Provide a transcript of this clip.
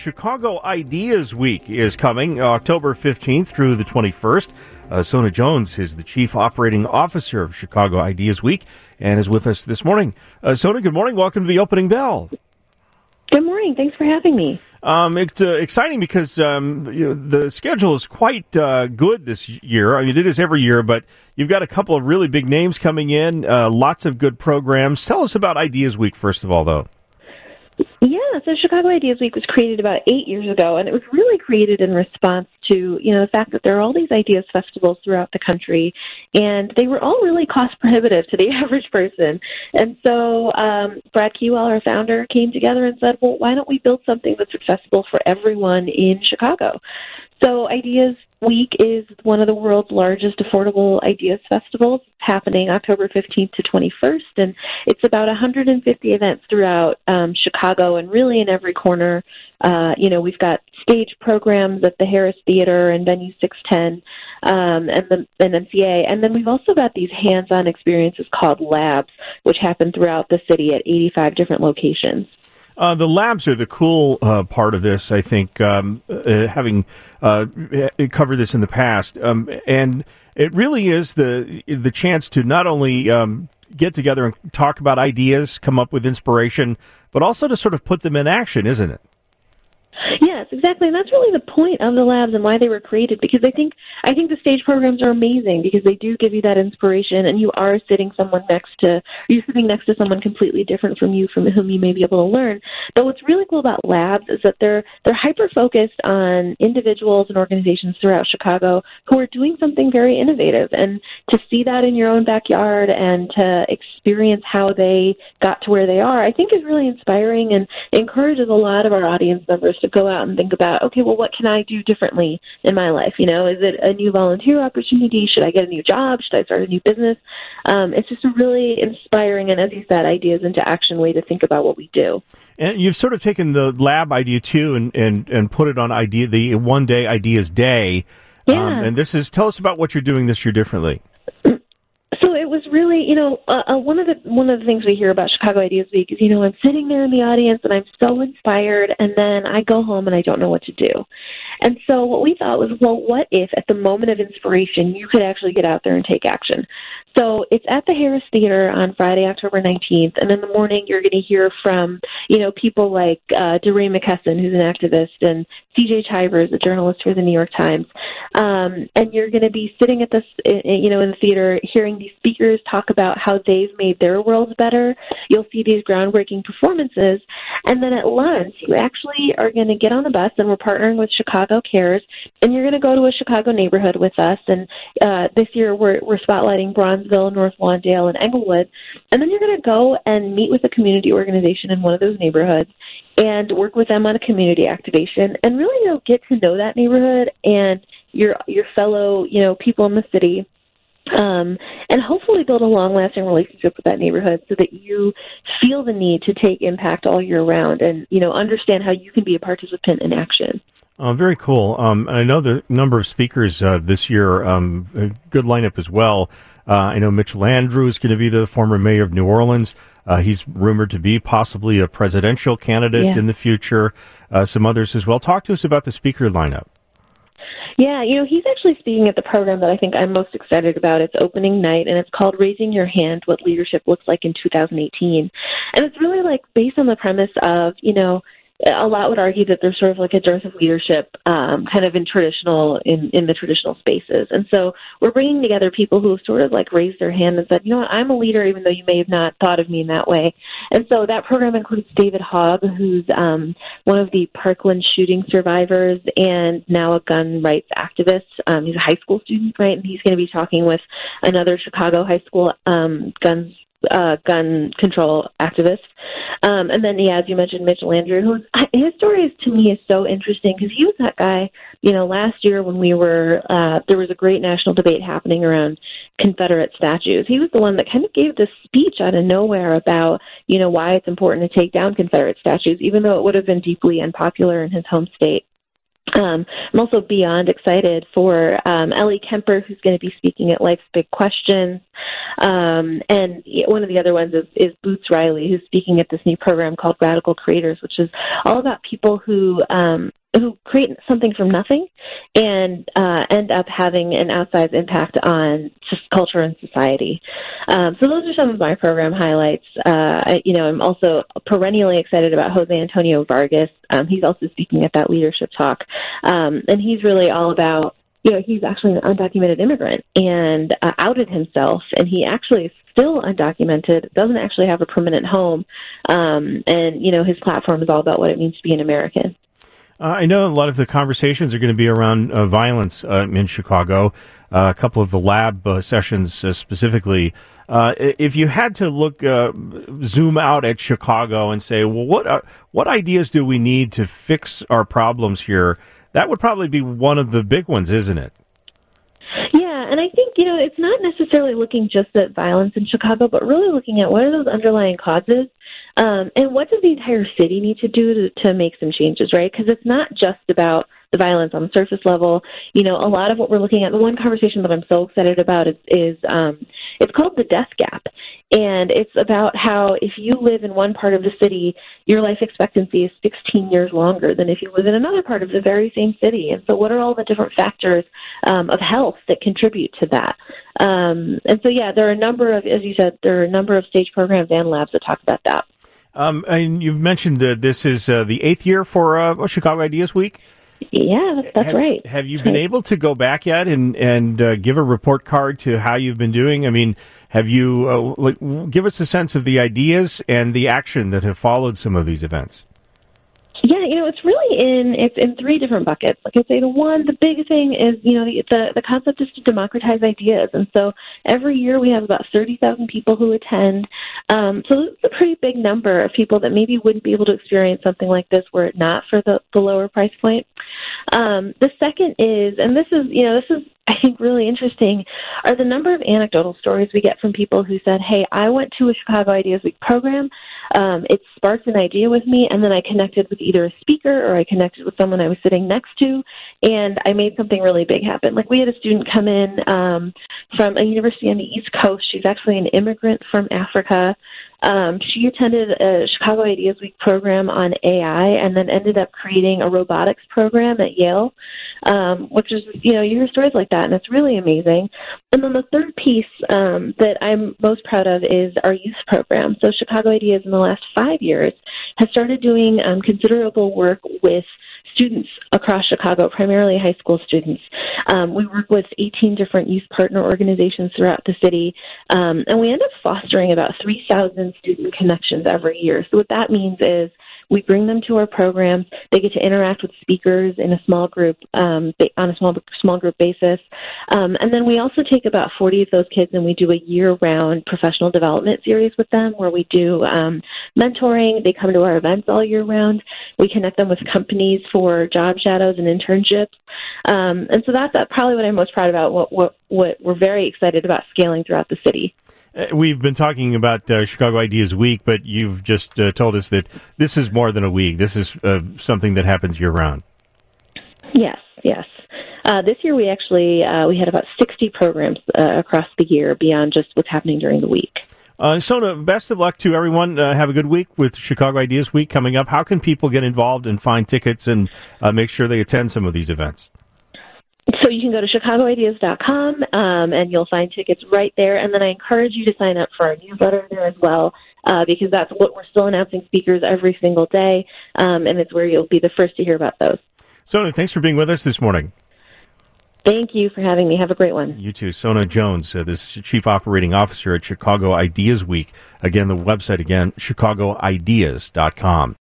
Chicago Ideas Week is coming October 15th through the 21st. Sona Jones is the Chief Operating Officer of Chicago Ideas Week and is with us this morning. Sona, good morning. Welcome to the opening bell. Good morning. Thanks for having me. It's exciting because the schedule is quite good this year. I mean, it is every year, but you've got a couple of really big names coming in, lots of good programs. Tell us about Ideas Week, first of all, though. Yeah, so Chicago Ideas Week was created about 8 years ago, and it was really created in response to, the fact that there are all these ideas festivals throughout the country, and they were all really cost prohibitive to the average person. And so Brad Keywell, our founder, came together and said, well, why don't we build something that's accessible for everyone in Chicago? So Ideas Week is one of the world's largest affordable ideas festivals, happening October 15th to 21st, and it's about 150 events throughout Chicago and really in every corner. We've got stage programs at the Harris Theater and Venue 610 and MCA, and then we've also got these hands-on experiences called labs, which happen throughout the city at 85 different locations. The labs are the cool part of this, I think, having covered this in the past. And it really is the chance to not only get together and talk about ideas, come up with inspiration, but also to sort of put them in action, isn't it? Yes, exactly. And that's really the point of the labs and why they were created, because I think the stage programs are amazing because they do give you that inspiration, and you are sitting next to someone completely different from you, from whom you may be able to learn. But what's really cool about labs is that they're hyper-focused on individuals and organizations throughout Chicago who are doing something very innovative. And to see that in your own backyard and to experience how they got to where they are, I think is really inspiring and encourages a lot of our audience members to go out and think about, okay, well, what can I do differently in my life? Is it a new volunteer opportunity? Should I get a new job? Should I start a new business? It's just a really inspiring and, as you said, ideas into action way to think about what we do. And you've sort of taken the lab idea, too, and put it on the One Day Ideas Day. Yeah. And tell us about what you're doing this year differently. So it was really, one of the things we hear about Chicago Ideas Week is, I'm sitting there in the audience and I'm so inspired, and then I go home and I don't know what to do. And so what we thought was, well, what if at the moment of inspiration you could actually get out there and take action? So it's at the Harris Theater on Friday, October 19th, and in the morning you're going to hear from, people like DeRay McKesson, who's an activist, and C.J. Chivers, a journalist for the New York Times. And you're going to be sitting at this, in the theater, hearing these speakers talk about how they've made their worlds better. You'll see these groundbreaking performances. And then at lunch, you actually are going to get on the bus, and we're partnering with Chicago Cares, and you're going to go to a Chicago neighborhood with us. And this year we're spotlighting Bronzeville, North Lawndale, and Englewood. And then you're going to go and meet with a community organization in one of those neighborhoods and work with them on a community activation, and really get to know that neighborhood and your fellow people in the city. And hopefully build a long-lasting relationship with that neighborhood so that you feel the need to take impact all year round and, understand how you can be a participant in action. Very cool. I know the number of speakers this year, a good lineup as well. I know Mitchell Andrew is going to be the former mayor of New Orleans. He's rumored to be possibly a presidential candidate in the future. Some others as well. Talk to us about the speaker lineup. Yeah, he's actually speaking at the program that I think I'm most excited about. It's opening night, and it's called Raising Your Hand, What Leadership Looks Like in 2018. And it's really based on the premise of, a lot would argue that there's sort of like a dearth of leadership kind of in the traditional spaces. And so we're bringing together people who sort of raised their hand and said, I'm a leader even though you may have not thought of me in that way. And so that program includes David Hogg, who's one of the Parkland shooting survivors and now a gun rights activist. He's a high school student, right? And he's going to be talking with another Chicago high school gun control activist. And then, as you mentioned, Mitchell Andrew, his story to me is so interesting because he was that guy, last year when we were, there was a great national debate happening around Confederate statues. He was the one that kind of gave this speech out of nowhere about, why it's important to take down Confederate statues, even though it would have been deeply unpopular in his home state. I'm also beyond excited for Ellie Kemper, who's going to be speaking at Life's Big Questions. And one of the other ones is Boots Riley, who's speaking at this new program called Radical Creators, which is all about people who create something from nothing and end up having an outsized impact on just culture and society. So those are some of my program highlights. I'm also perennially excited about Jose Antonio Vargas. He's also speaking at that leadership talk. And he's really all about, he's actually an undocumented immigrant and outed himself, and he actually is still undocumented, doesn't actually have a permanent home, and his platform is all about what it means to be an American. I know a lot of the conversations are going to be around violence in Chicago, a couple of the lab sessions specifically. If you had to zoom out at Chicago and say, well, what ideas do we need to fix our problems here? That would probably be one of the big ones, isn't it? Yeah, and I think, it's not necessarily looking just at violence in Chicago, but really looking at what are those underlying causes, and what does the entire city need to do to make some changes, right? Because it's not just about the violence on the surface level. A lot of what we're looking at, the one conversation that I'm so excited about is it's called the death gap. And it's about how if you live in one part of the city, your life expectancy is 16 years longer than if you live in another part of the very same city. And so what are all the different factors of health that contribute to that? There are a number of, as you said, stage programs and labs that talk about that. And you've mentioned this is the 8th year for Chicago Ideas Week. Yeah, that's right. Have you been able to go back yet and give a report card to how you've been doing? I mean, have you give us a sense of the ideas and the action that have followed some of these events? Yeah, it's in three different buckets. Like I say, the big thing is, the concept is to democratize ideas. And so every year we have about 30,000 people who attend. So it's a pretty big number of people that maybe wouldn't be able to experience something like this were it not for the lower price point. The second is, and this is, I think, really interesting, are the number of anecdotal stories we get from people who said, hey, I went to a Chicago Ideas Week program. It sparked an idea with me, and then I connected with either a speaker or I connected with someone I was sitting next to, and I made something really big happen. Like we had a student come in from a university on the East Coast. She's actually an immigrant from Africa. She attended a Chicago Ideas Week program on AI and then ended up creating a robotics program at Yale, which is, you hear stories like that, and it's really amazing. And then the third piece that I'm most proud of is our youth program. So Chicago Ideas in the last 5 years has started doing considerable work with students across Chicago, primarily high school students. We work with 18 different youth partner organizations throughout the city, and we end up fostering about 3,000 student connections every year. So what that means is we bring them to our programs. They get to interact with speakers in a small group on a small group basis. And then we also take about 40 of those kids and we do a year-round professional development series with them where we do mentoring. They come to our events all year round. We connect them with companies for job shadows and internships. And so that's probably what I'm most proud about, what we're very excited about scaling throughout the city. We've been talking about Chicago Ideas Week, but you've just told us that this is more than a week. This is something that happens year-round. Yes. This year we actually we had about 60 programs across the year beyond just what's happening during the week. Sona, best of luck to everyone. Have a good week with Chicago Ideas Week coming up. How can people get involved and find tickets and make sure they attend some of these events? So you can go to chicagoideas.com, and you'll find tickets right there. And then I encourage you to sign up for our newsletter there as well, because that's what we're still announcing speakers every single day, and it's where you'll be the first to hear about those. Sona, thanks for being with us this morning. Thank you for having me. Have a great one. You too. Sona Jones, this Chief Operating Officer at Chicago Ideas Week. Again, the website, chicagoideas.com.